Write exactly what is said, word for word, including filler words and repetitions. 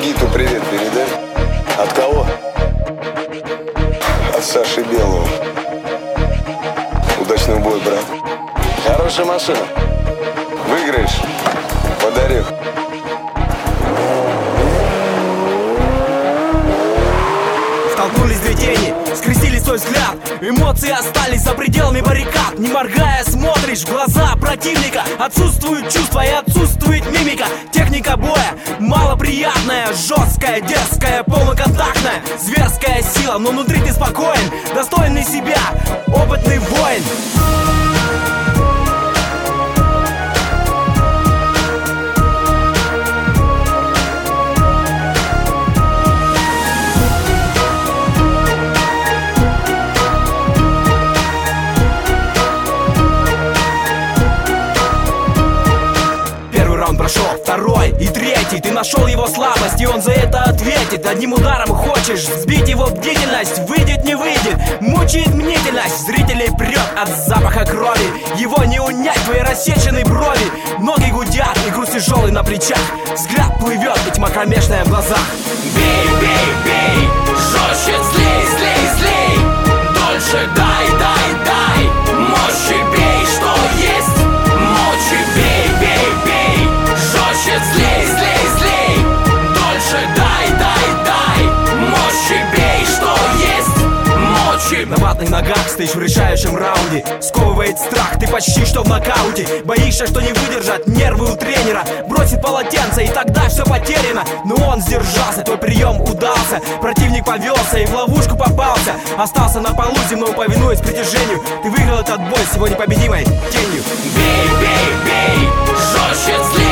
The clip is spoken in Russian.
Гиту привет передай. От кого? От Саши Белого. Удачного боя, брат. Хорошая машина. Выиграешь? Подарю. Столкнулись две тени, скрестили свой взгляд. Эмоции остались за пределами баррикад. Не моргая смотришь в глаза противника. Отсутствует чувство и отсутствует мимика. Техника боя малоприятная, жесткая, дерзкая, полноконтактная. Зверская сила, но внутри ты спокоен. Достойный себя, опытный воин. Прошел второй и третий. Ты нашел его слабость, и он за это ответит. Одним ударом хочешь сбить его бдительность. Выйдет, не выйдет, мучает мнительность. Зрителей прет от запаха крови. Его не унять, твои рассеченные брови. Ноги гудят, и груз тяжелый на плечах. Взгляд плывет, и тьма кромешная в глазах. Бей, бей, бей, жестче, злей, злей, злей. Дольше дай, дай, дай. Мощи бей, что есть. Мочи бей, бей, бей. Жестче, злей, злей, злей. Дольше дай, дай, дай. Мощи бей, что есть. Мочи. На ватных ногах стоишь в решающем раунде. Сковывает страх, ты почти что в нокауте. Боишься, что не выдержат нервы у тренера. Бросит полотенце, и тогда все потеряно. Но он сдержался, твой прием удался. Противник повелся и в ловушку попался. Остался на полу земному, повинуясь притяжению. Ты выиграл этот бой с его непобедимой тенью. Бей, бей, бей, жестче, злей.